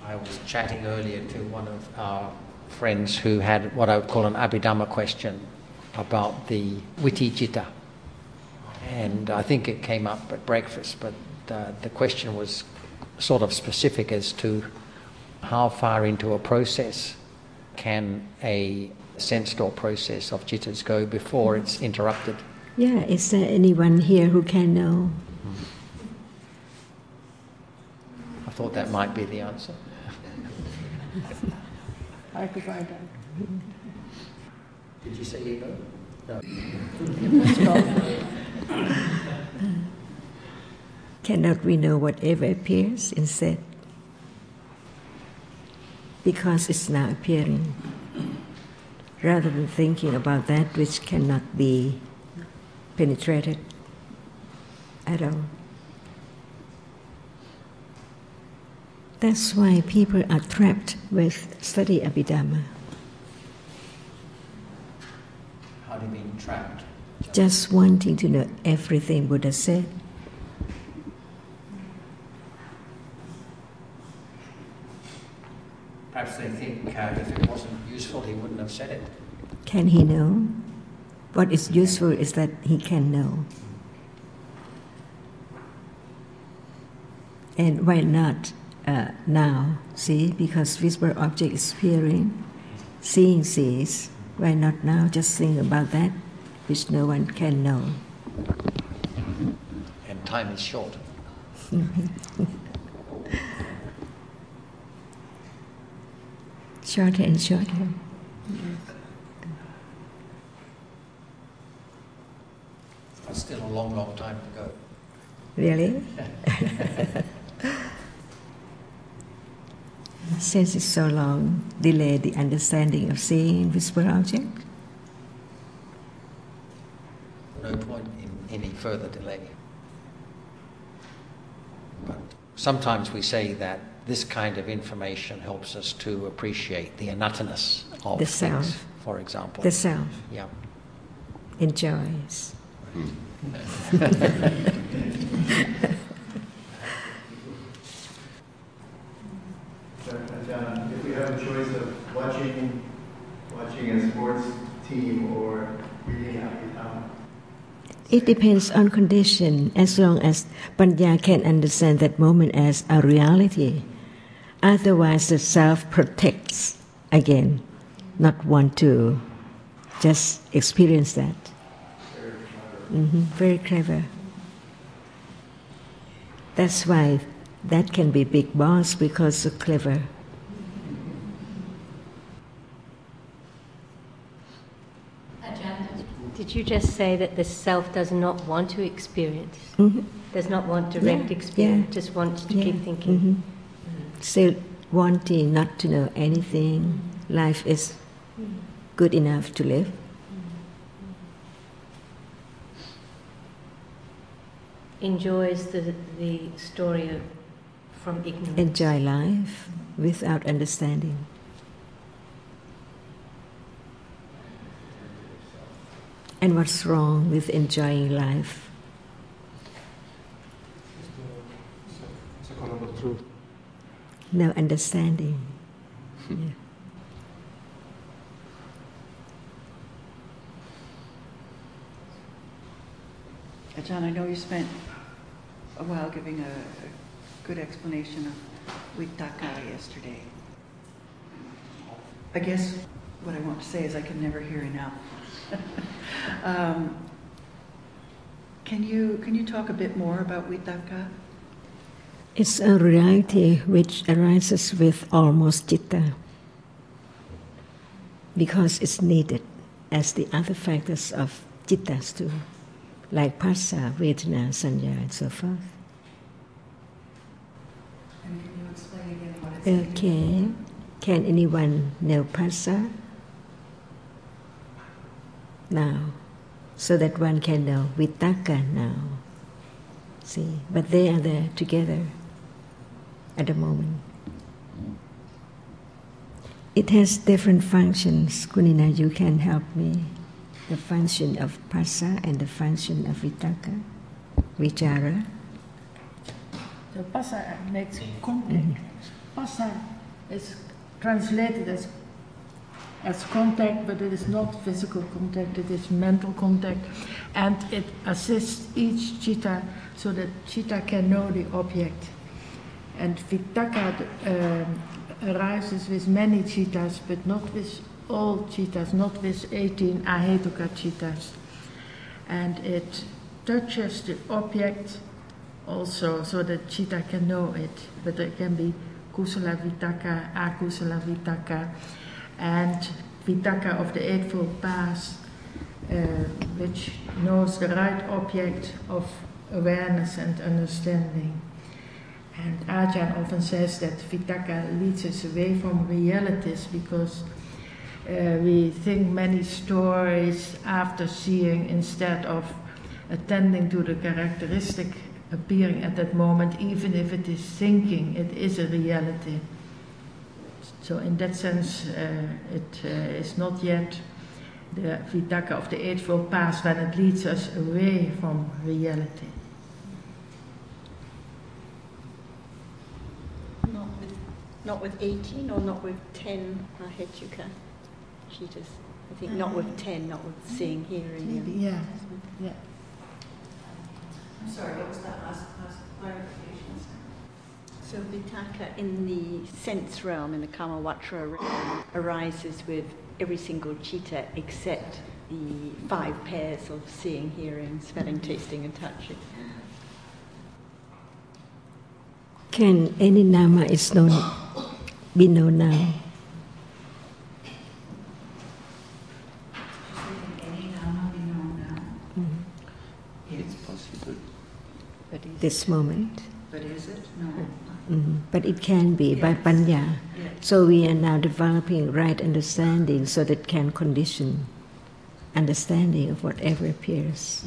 I was chatting earlier to one of our friends who had what I would call an Abhidhamma question about the witty citta. And I think it came up at breakfast, but the question was sort of specific as to how far into a process can a sense-thought process of cittas go before it's interrupted. Yeah, is there anyone here who can know? I thought that might be the answer. I could find out. Did you say you know? No. Cannot we know whatever appears instead? Because it's now appearing. Rather than thinking about that which cannot be penetrated at all. That's why people are trapped with study Abhidhamma. How do you mean trapped? Just wanting to know everything Buddha said. Perhaps they think if it wasn't useful, he wouldn't have said it. Can he know? What is useful is that he can know. And why not now? See, because visible object is appearing, seeing sees. Why not now? Just think about that, which no one can know. And time is short. Shorter and shorter. It's still a long, long time to go. Really? Since it's so long, delay the understanding of seeing visible object? No point in any further delay. But sometimes we say that this kind of information helps us to appreciate the anatta-ness of the things, self, for example. The self. Yeah. Enjoys. If we have a choice of watching a sports team or reading Abhidhamma, it depends on condition, as long as Panya can understand that moment as a reality. Otherwise, the self protects again, not want to just experience that. Very clever. That's why that can be big boss, because so clever. Did you just say that the self does not want to experience? Does not want direct experience, just wants to keep thinking? Still wanting not to know anything. Life is good enough to live. Enjoys the story of from ignorance. Enjoy life without understanding. And what's wrong with enjoying life? It's a column of truth. No understanding. Yeah. Ajahn, I know you spent a while giving a good explanation of Vitakka yesterday. I guess what I want to say is I can never hear enough. Can you talk a bit more about Vitakka? It's a reality which arises with almost citta, because it's needed as the other factors of cittas too, like phassa, vedana, sanya, and so forth. And can you explain again what it's Okay. Can anyone know phassa? Now, so that one can know Vitakka now. See, but they are there together at the moment. It has different functions. Kunina, you can help me. The function of phassa and the function of Vitakka, vichara. So phassa makes contact. Phassa is translated as contact, but it is not physical contact, it is mental contact, and it assists each citta so that citta can know the object. And Vitakka arises with many cittas, but not with all cittas, not with 18 ahetuka cittas. And it touches the object also so that citta can know it, but there can be kusala vitakka, akusala vitakka, and vitakka of the Eightfold Path, which knows the right object of awareness and understanding. And Ajahn often says that vitakka leads us away from realities because we think many stories after seeing instead of attending to the characteristic appearing at that moment, even if it is thinking, it is a reality. So in that sense, it is not yet the vitakka of the Eightfold Path when it leads us away from reality. Not with 18 or not with 10 ahetuka cittas. I think not with 10, not with seeing, hearing. Maybe, yeah. I'm sorry, what was that last clarification? So vitakka in the sense realm, in the Kamawatra realm, arises with every single citta except the 5 pairs of seeing, hearing, smelling, tasting and touching. Can any nama is known, be known now? Any nama be known now? It's possible. But is This moment. But is it? No. But it can be by panya. Yes. So we are now developing right understanding so that can condition understanding of whatever appears.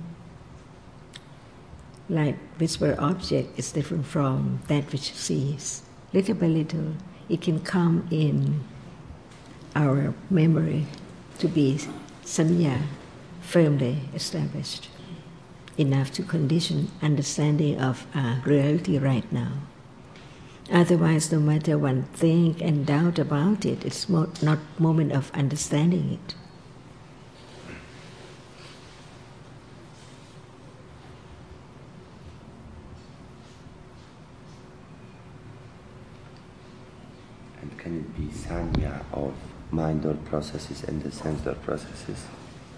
Like whisper object is different from that which sees. Little by little, it can come in our memory to be sanya, firmly established, enough to condition understanding of reality right now. Otherwise, no matter one think and doubt about it, it's not moment of understanding it. And can it be sanya of mind or processes and the sense or processes?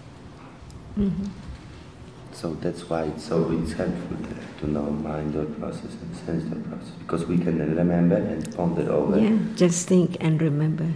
So that's why it's helpful to know mind or process and sense or process, because we can then remember and ponder over. Yeah, just think and remember.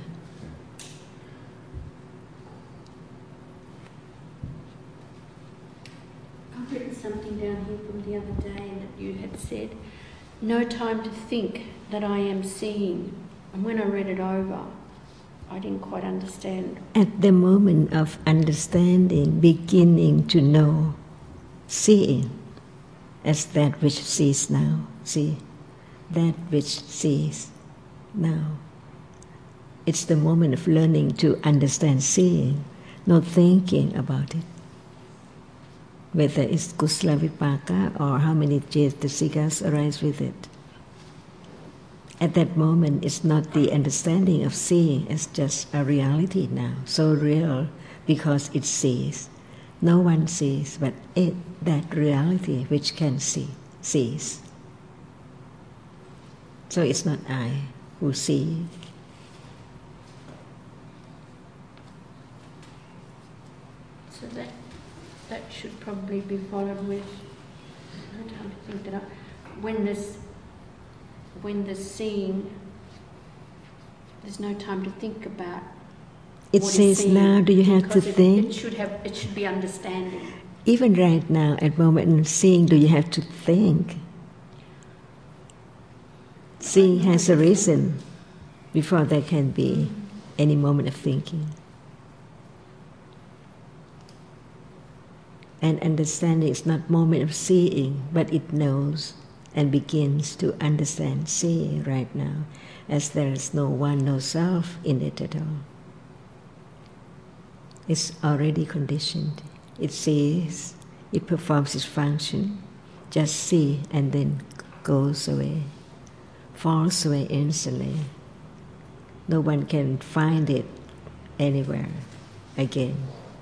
I've written something down here from the other day that you had said, no time to think that I am seeing. And when I read it over, I didn't quite understand. At the moment of understanding, beginning to know, seeing as that which sees now, see, that which sees now. It's the moment of learning to understand seeing, not thinking about it. Whether it's kusala vipaka or how many cetasikas arise with it. At that moment, it's not the understanding of seeing, it's just a reality now, so real because it sees. No one sees, but it, that reality which can see, sees. So it's not I who see. So that should probably be followed with, no time to think that up, when the seeing, there's no time to think about. It says now, do you have to think? It should be understanding. Even right now, at moment of seeing, do you have to think? Seeing has a reason before there can be any moment of thinking. And understanding is not moment of seeing, but it knows and begins to understand seeing right now, as there is no one, no self in it at all. It's already conditioned. It sees, it performs its function, just see and then goes away, falls away instantly, No one can find it anywhere again.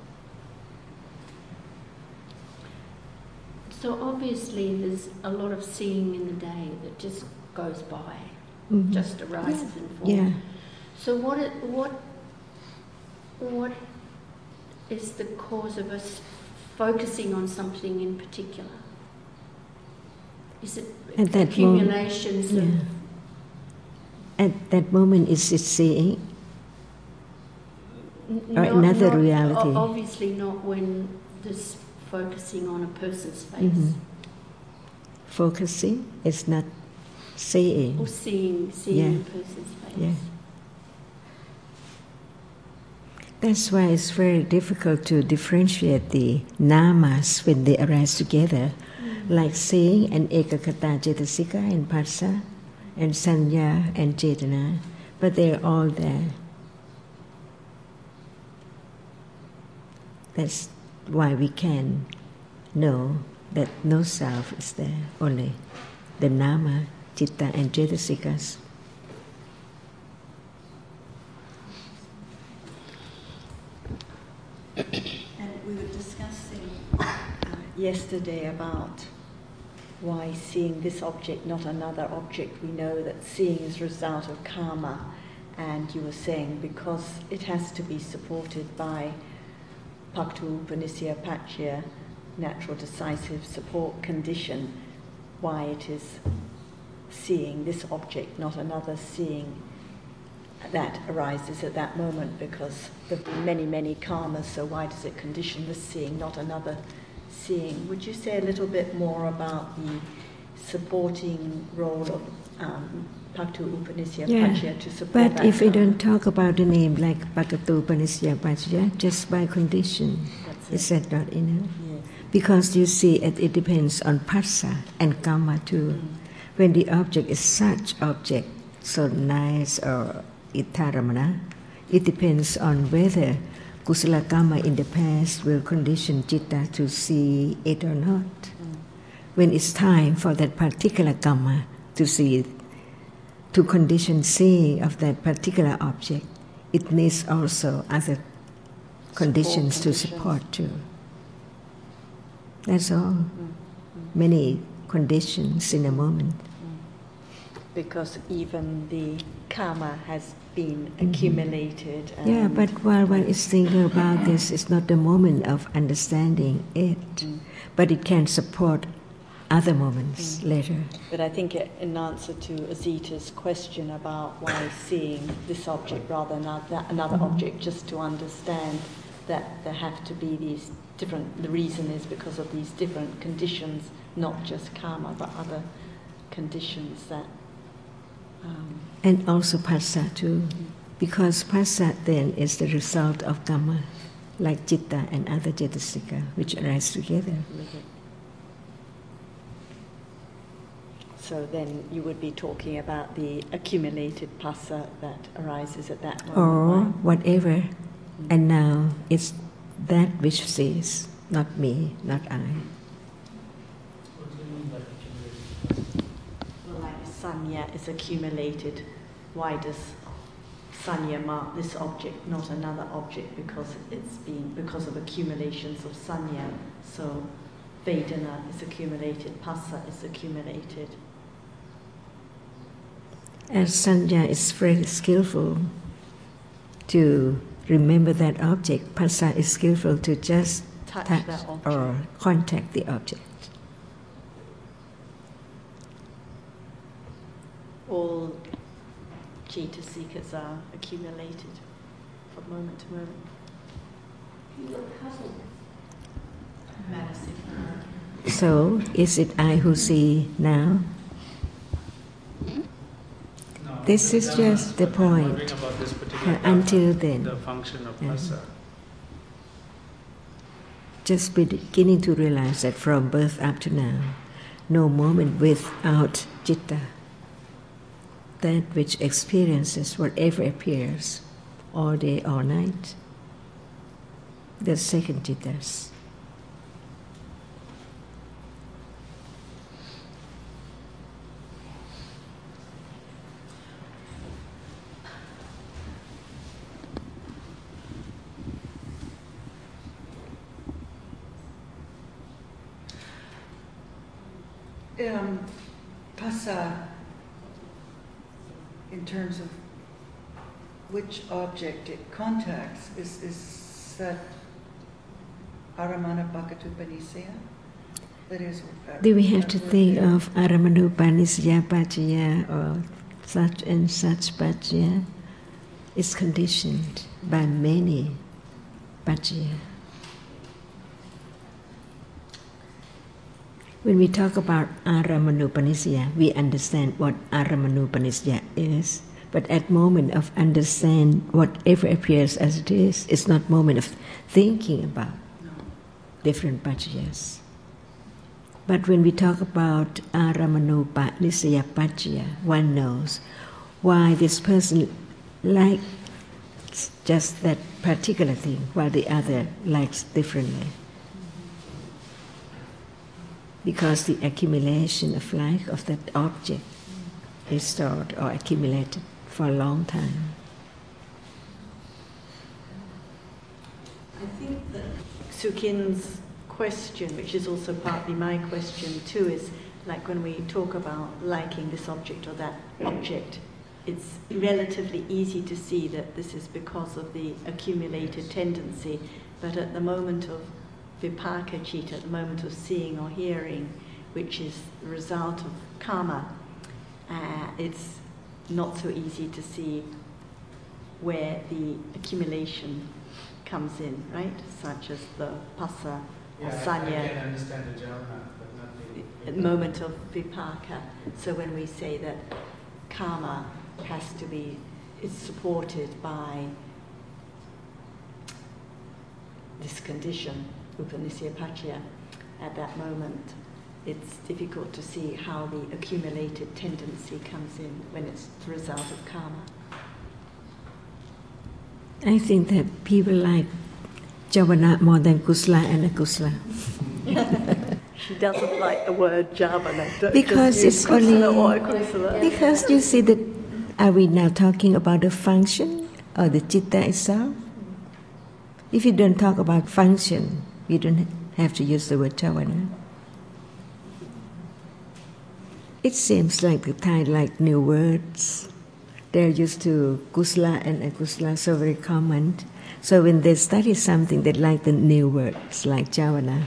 So obviously there's a lot of seeing in the day that just goes by, just arises and falls. Yeah. So what is the cause of us focusing on something in particular? Is it At that accumulations of... At that moment, is it seeing? Or another reality? Obviously not when there's focusing on a person's face. Focusing is not seeing. Or seeing a person's face. Yeah. That's why it's very difficult to differentiate the namas when they arise together, like seeing and ekakata cetasika and phassa and sanya and cetana, but they're all there. That's why we can know that no self is there, only the nama, citta and cetasikas. And we were discussing yesterday about why seeing this object, not another object. We know that seeing is a result of karma, and you were saying because it has to be supported by Paktu Upanisya Pachya, natural decisive support condition, why it is seeing this object, not another seeing that arises at that moment, because there have been many, many karmas, so why does it condition the seeing, not another seeing? Would you say a little bit more about the supporting role of Paktu Upanisya Pachya to support but that? If we don't talk about the name like Paktu Upanisya Pachya, just by condition, is that not enough? Yes. Because you see, it depends on phassa and karma too. When the object is such object, so nice or ittaramana, it depends on whether kusala karma in the past will condition citta to see it or not. When it's time for that particular karma to see it, to condition seeing of that particular object, it needs also other conditions to support too. That's all. Many conditions in a moment. Because even the karma has been accumulated. Yeah, but while one is thinking about this, it's not the moment of understanding it, but it can support other moments later. But I think in answer to Azita's question about why seeing this object rather than another object, just to understand that there have to be these different, the reason is because of these different conditions, not just karma, but other conditions that... and also phassa too, because phassa then is the result of karma, like citta and other cetasika, which arise together. So then you would be talking about the accumulated phassa that arises at that moment. Or whatever, and now it's that which sees, not me, not I. What do you mean by accumulated? Well, like sanya is accumulated. Why does sanya mark this object, not another object? Because it's been because of accumulations of sanya. So Vedana is accumulated, phassa is accumulated. As sanya is very skillful to remember that object, phassa is skillful to just Touch touch that object. or contact the object. All cetasikas are accumulated from moment to moment. You look puzzled. So, is it I who see now? No, This is just the I'm point. wondering about this particular Until karma, then. the function of Yeah. phassa. Just beginning to realize that from birth up to now, no moment without citta, that which experiences whatever appears, all day, all night, the second cittas. Pasa, in terms of which object it contacts, is that Aramana Bhakatupanisaya? That is, do we have to think of Aramanupanisya Pachaya or such and such Pachaya? It's conditioned by many Pachaya. When we talk about Aramanupanisya, we understand what Aramanupanisya is. But at moment of understand whatever appears as it is, it's not moment of thinking about different Pachayas. But when we talk about Aramanupanisya Pachaya, one knows why this person likes just that particular thing, while the other likes differently. Because the accumulation of like of that object is stored or accumulated for a long time. I think that Sukin's question, which is also partly my question too, is like when we talk about liking this object or that object, it's relatively easy to see that this is because of the accumulated tendency, but at the moment of vipaka citta, at the moment of seeing or hearing, which is the result of karma, it's not so easy to see where the accumulation comes in, right? Such as the pasa or sanya. I can understand the jhana, but not the moment of vipaka. So when we say that karma has to be, is supported by this condition, upanisya pachaya, at that moment, it's difficult to see how the accumulated tendency comes in when it's the result of karma. I think that people like javana more than kusala and akusala. She doesn't like the word javana. Because it's only... Or akusala. Because you see that, are we now talking about the function or the citta itself? If you don't talk about function, you don't have to use the word javana. It seems like the Thai like new words. They're used to kusala and akusala, so very common. So when they study something, they like the new words, like javana.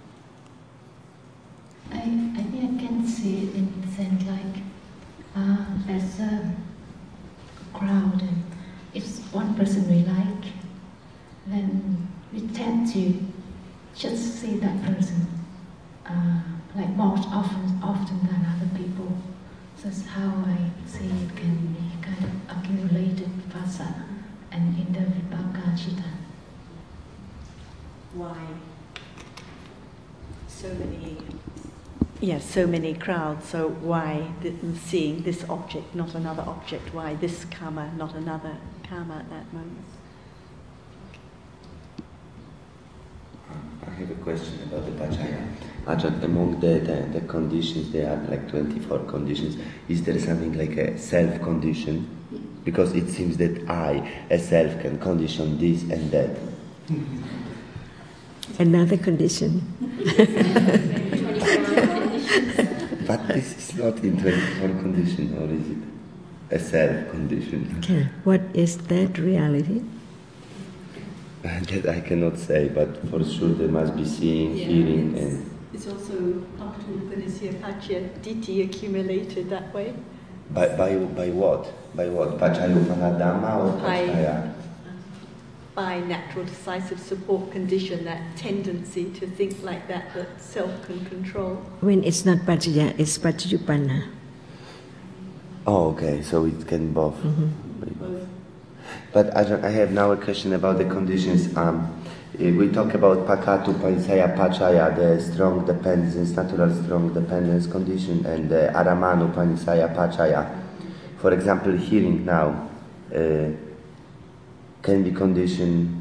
I think I can see it in the sense like as a crowd, and if one person we like, then we tend to just see that person like more often than other people. So that's how I see it can be kind of accumulated phasa and in the vipaka citta. Why so many? Yes, so many crowds. So why seeing this object, not another object? Why this karma, not another karma at that moment? I have a question about the pachaya. Ajahn, among the conditions, there are like 24 conditions. Is there something like a self-condition? Because it seems that I, as self, can condition this and that. Another condition. But this is not in 24 condition, or is it a self-condition? Okay. What is that reality? That I cannot say, but for sure there must be seeing, hearing, and... It's also up to Upanisya Pachaya, Diti accumulated that way. By what? By what? Pachayopanadama or Pachaya? By natural decisive support condition, that tendency to think like that self can control. When it's not Pachaya, it's Pachayupanna. Oh, okay, so it can both. Both. But I have now a question about the conditions. We talk about Pakatu Panisaya Pachaya, the strong dependence, natural strong dependence condition, and the Aramanu Panisaya Pachaya. For example, hearing now can be conditioned.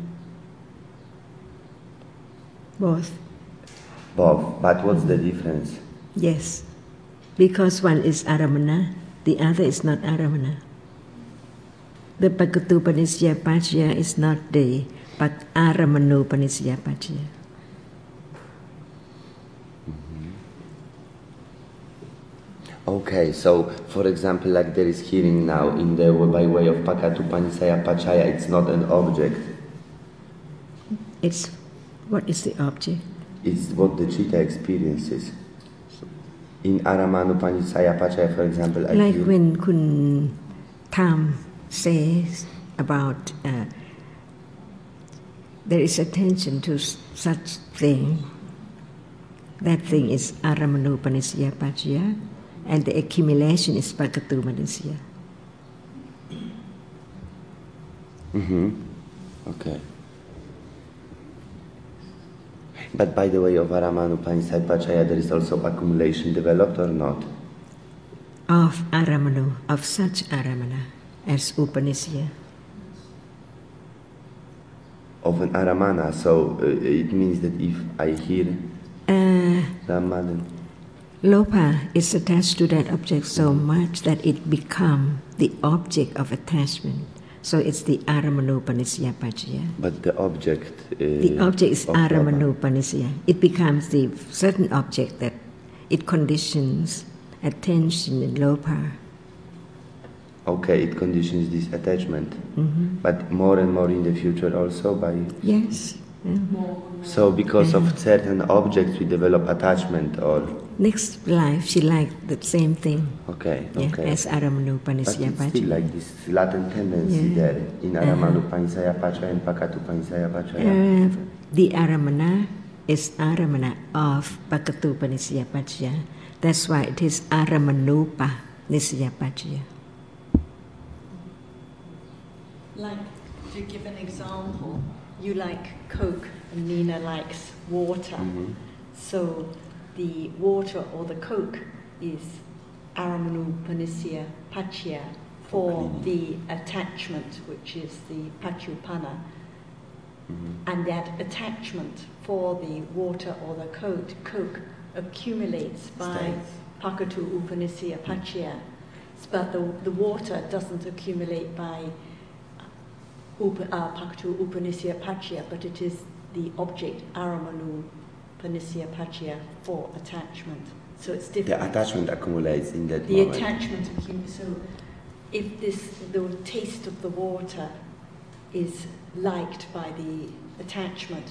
Both. Both. But what's the difference? Yes. Because one is Aramana, the other is not Aramana. The Pakatupanisya Pachaya is not the Aramanupanisya Pachaya. Okay, so for example, like there is hearing now in the by way of Pakatu Panisaya Pachaya, it's not an object. It's what is the object? It's what the chitta experiences. In Aramanu Panisaya Pachaya, for example, like when Kun Tham says about there is attention to such thing. That thing is Aramanu Panisaya Pachaya, and the accumulation is Pakatu Panisaya. Okay. But by the way of Aramanu Panisaya Pachaya, there is also accumulation developed or not? Of Aramanu, of such Aramana as Upanisya. Of an Aramana, so it means that if I hear Ramadan. Lopa is attached to that object so much that it becomes the object of attachment. So it's the Aramanu-panisya Pachaya. But the object is Aramanu-panisya. It becomes the certain object that it conditions attention in Lopa. Okay, it conditions this attachment. But more and more in the future also by... Yes. So because of certain objects we develop attachment or... Next life she liked the same thing. Okay. As Aramanu-panisya Pachaya. But it's still like this latent tendency there in Aramanu-panisaya Pachaya and Pakatu-panisaya Pachaya. The Aramana is Aramana of Pakatu-panisya Pachaya. That's why it is Aramanupa-nisya Pachaya. Like, to give an example, you like Coke and Nina likes water. So the water or the Coke is Aramanu-panisya Pachaya for the attachment, which is the Pachupana. And that attachment for the water or the Coke accumulates by Pakatu Upanisya Pachaya. But the water doesn't accumulate by Pakatu Upanisya Pachaya, but it is the object Aramanu-panisya Pachaya for attachment. So it's different. The attachment accumulates in that The moment. attachment accumulates. So if the taste of the water is liked by the attachment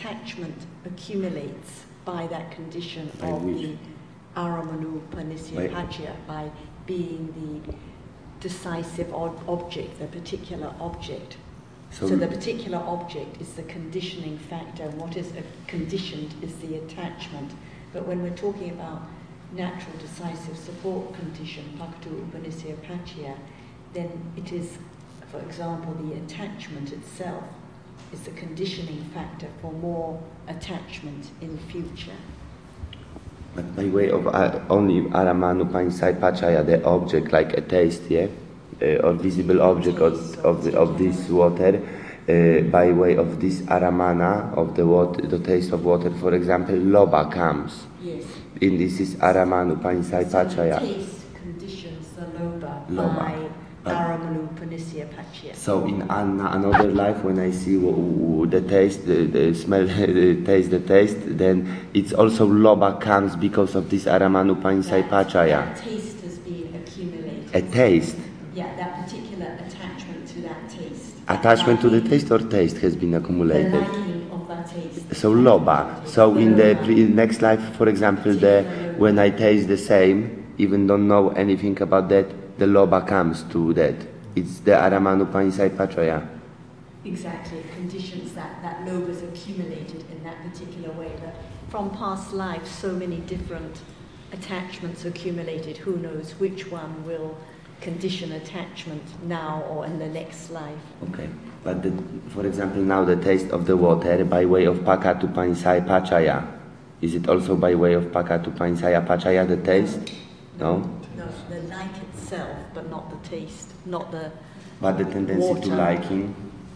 accumulates by that condition of the Aramanu-panisya Pachaya, by being the decisive object, the particular object. So the particular object is the conditioning factor, and what is conditioned is the attachment. But when we're talking about natural decisive support condition, Pakatu Upanisya Pachaya, then it is, for example, the attachment itself is the conditioning factor for more attachment in the future. But by way of only Aramanu-panisaya Pachaya, the object like a taste, or visible object of this water, by way of this Aramana of the water, the taste of water, for example, Loba comes. Yes. And this is Aramanu-panisaya Pachaya. So the taste conditions the Loba. By Aramanu-panisya Pachaya. So in another life, when I see the taste, the smell, the taste, then it's also Loba comes because of this Aramanu-panisaya Pachaya. That taste has been accumulated. A taste. Yeah, that particular attachment to that taste. Attachment to the taste or taste has been accumulated? The liking of that taste. So Loba. So in the next life, for example, when I taste the same, even don't know anything about that, the Loba comes to that. It's the Aramanu-panisaya Pachaya. Exactly. It conditions that Loba is accumulated in that particular way. But from past lives, so many different attachments accumulated. Who knows which one will condition attachment now or in the next life. Okay, but for example now the taste of the water by way of Pakatu-panisaya Pachaya, is it also by way of Pakatu-panisaya Pachaya, the taste? No? No, the like itself, but not the taste, not the But the tendency water. to liking?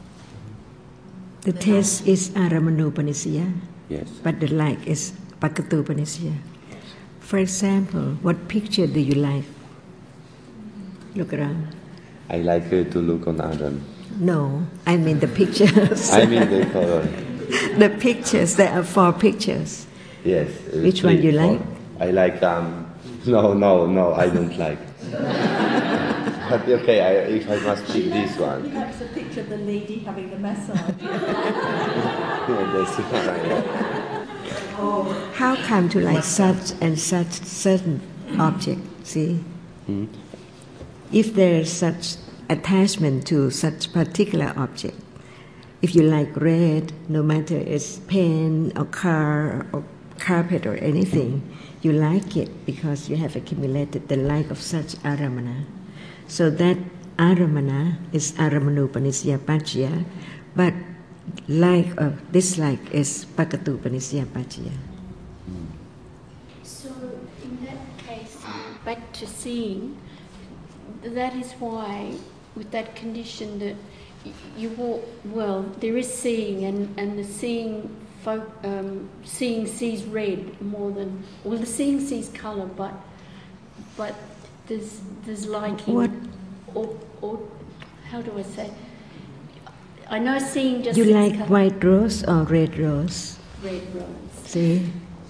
The taste is Aramanu-panisya. Yes. But the like is Pakatu-panisya. For example, what picture do you like? Look around. I like to look on Adam. No, I mean the pictures. I mean the color. The pictures, there are 4 pictures. Yes. Which one you like? I like No, I don't like. But okay, if I must pick this one. Perhaps a picture of the lady having the massage. That's fine. How come to like such and such certain object? See, if there is such attachment to such particular object, if you like red, no matter it's pen or car or carpet or anything, you like it because you have accumulated the like of such aramana. So that aramana is aramanupanisyapaccaya, but like or dislike is pakatupanisyapaccaya. So in that case, back to seeing, that is why with that condition that you walk, well, there is seeing and the seeing sees red more than, well, the seeing sees colour, but there's liking. What? Or how do I say? I know seeing just. You like colour. white rose or red rose? Red rose. See,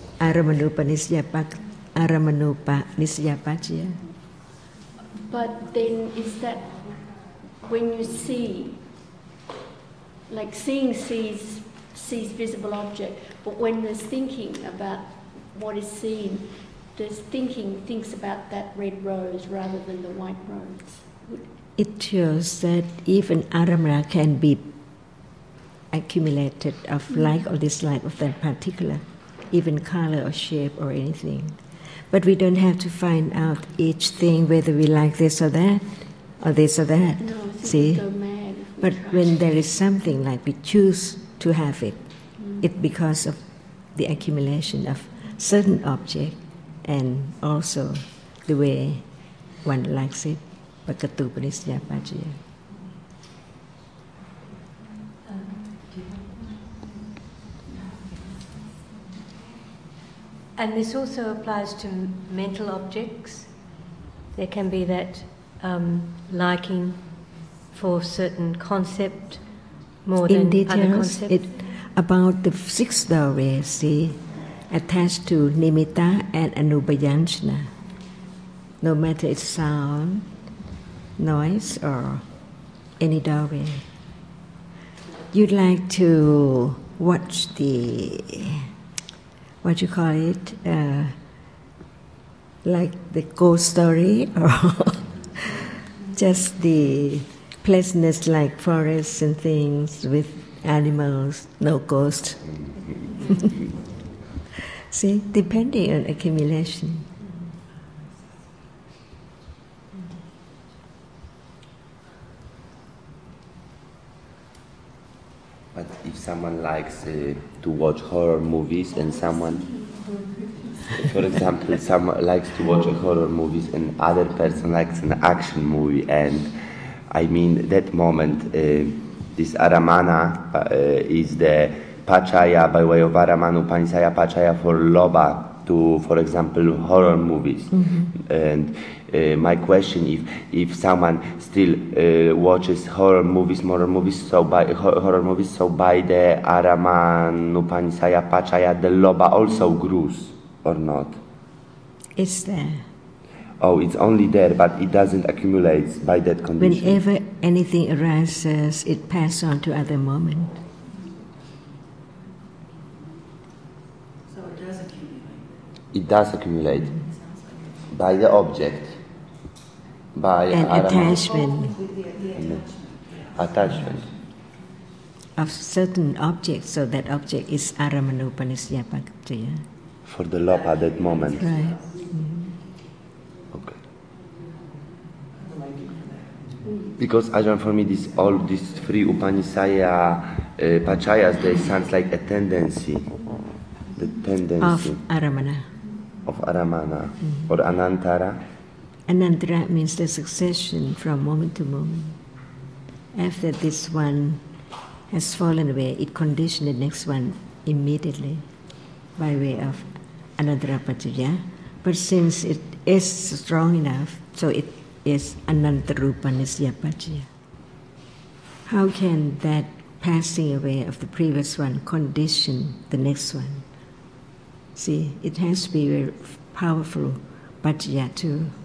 aramanupanisyapaccaya. But then is that when you see, like seeing sees visible object, but when there's thinking about what is seen, there's thinks about that red rose rather than the white rose. It shows that even aramana can be accumulated of like or dislike of that particular, even color or shape or anything. But we don't have to find out each thing whether we like this or that, or this or that. No, I think see? we go mad if we But try. when there is something like we choose to have it, it's because of the accumulation of certain object and also the way one likes it. Pakatupanisyapaccaya. And this also applies to mental objects. There can be that liking for certain concept more In than other details, concepts. about the six doorways, see, attached to nimitta and anupayanchana. No matter it's sound, noise, or any doorway. You'd like to watch the, what you call it, like the ghost story, or just the pleasantness like forests and things with animals, no ghost. See, depending on accumulation. But if someone likes to watch horror movies and someone, for example, someone likes to watch horror movies and other person likes an action movie, and I mean that moment, this aramana is the paccaya by way of aramanupanisyapaccaya for lobha to, for example, horror movies. And my question, if someone still watches horror movies, so by the aramanupanisyapaccaya, the lobha also grows or not? It's there. Oh, it's only there, but it doesn't accumulate by that condition. Whenever anything arises, it passes on to other moment. So it does accumulate. It does accumulate by the object, by An attachment attachment. of certain objects, so that object is aramanupanisyapaccaya. For the lobha at that moment. Right. Okay. Because Ajahn, for me, all these three Upanisaya paccayas, they sounds like a tendency, the tendency Of aramana. of aramana or anantara. Anantara means the succession from moment to moment. After this one has fallen away, it conditions the next one immediately by way of anantara paccaya. But since it is strong enough, so it is anantarupanisyapaccaya. How can that passing away of the previous one condition the next one? See, it has to be very powerful Paccaya too.